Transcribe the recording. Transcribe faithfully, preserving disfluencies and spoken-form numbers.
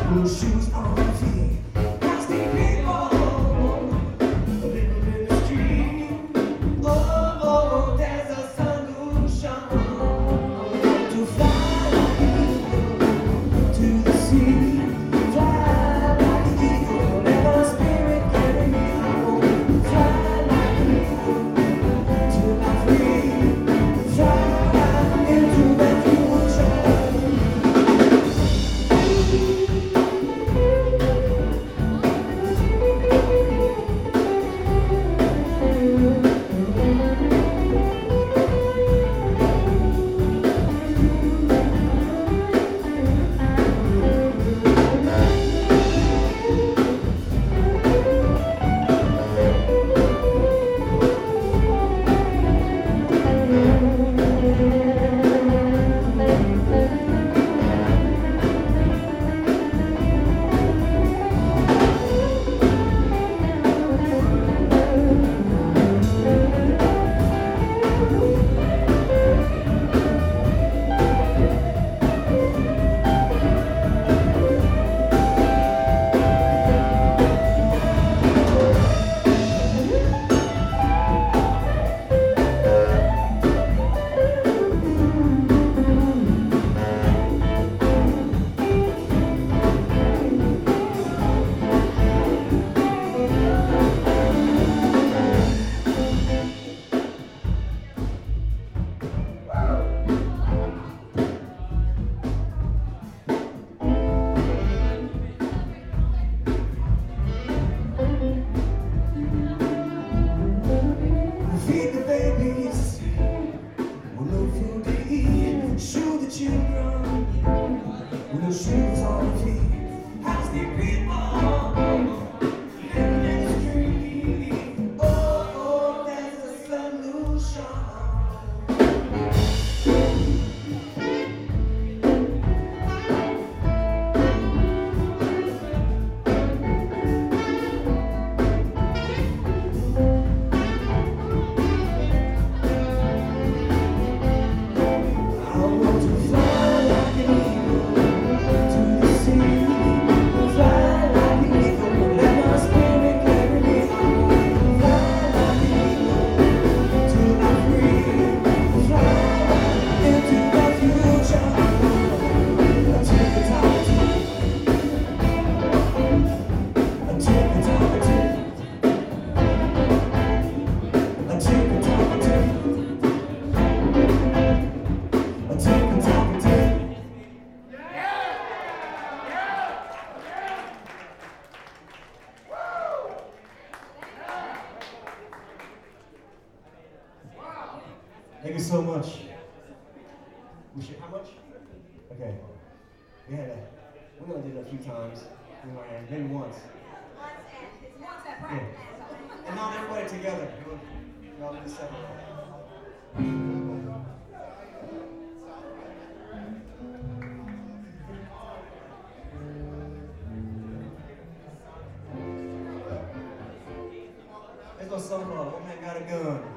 Blue shoes on feet. Nasty people living in the street. Oh, oh, oh, there's a solution to fly like an eagle to the sea. Fly like an eagle, let our spirit carry me home. Fly like an eagle till I'm free. Fly into the future. Feed the babies with no food to eat. Shoe the children with no shoes on their feet. House the people living in the street. Oh, oh, there's a solution. Thank you so much. We should, how much? Okay. We had a, we only did it a few times. We ran, maybe once. Once at practice. And not everybody together. We all did it separately. There's no song called One Man Got a Gun.